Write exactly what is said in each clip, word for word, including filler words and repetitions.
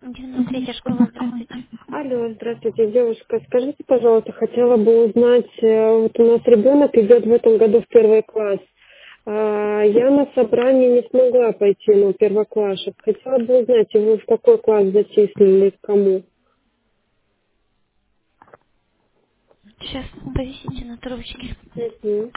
Дневная третья школа, здравствуйте. Алло, здравствуйте, девушка. Скажите, пожалуйста, хотела бы узнать, э, вот у нас ребенок идет в этом году в первый класс. А, Я на собрание не смогла пойти, ну, первоклашек. Хотела бы узнать, его в какой класс зачислили, к кому? Сейчас повисите на трубочке. Мгм.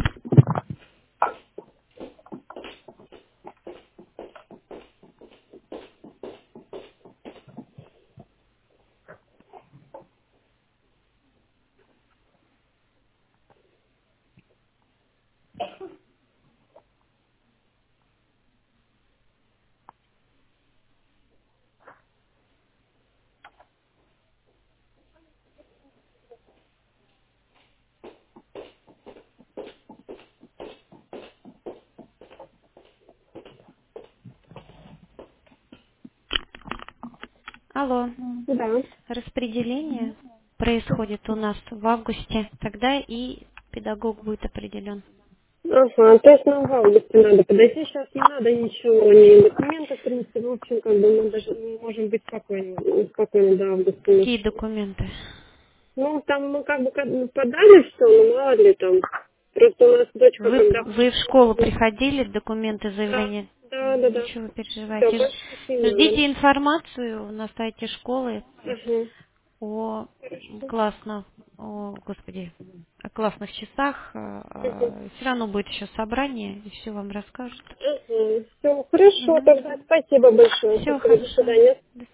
Алло. Да. Распределение происходит у нас в августе. Тогда и педагог будет определен. Ага, то есть нам в августе надо подойти, сейчас не надо ничего, ни документов принести, в общем, как бы мы даже можем быть спокойны, спокойны до августа. Какие документы? Ну, там мы как бы как бы подали все, ну мало ли там. Просто у нас дочка Вы, когда... вы в школу приходили, документы, Да, заявления? да, да, да. Ничего, Все, переживайте. больше ничего не надо. Ждите информацию на сайте школы Угу. о Хорошо. классно, о, господи, о классных часах. Угу. Все равно будет еще собрание, и все вам расскажут. Угу. Все, хорошо, Угу. тогда спасибо большое. Все Спасибо, до хорошо. свидания. До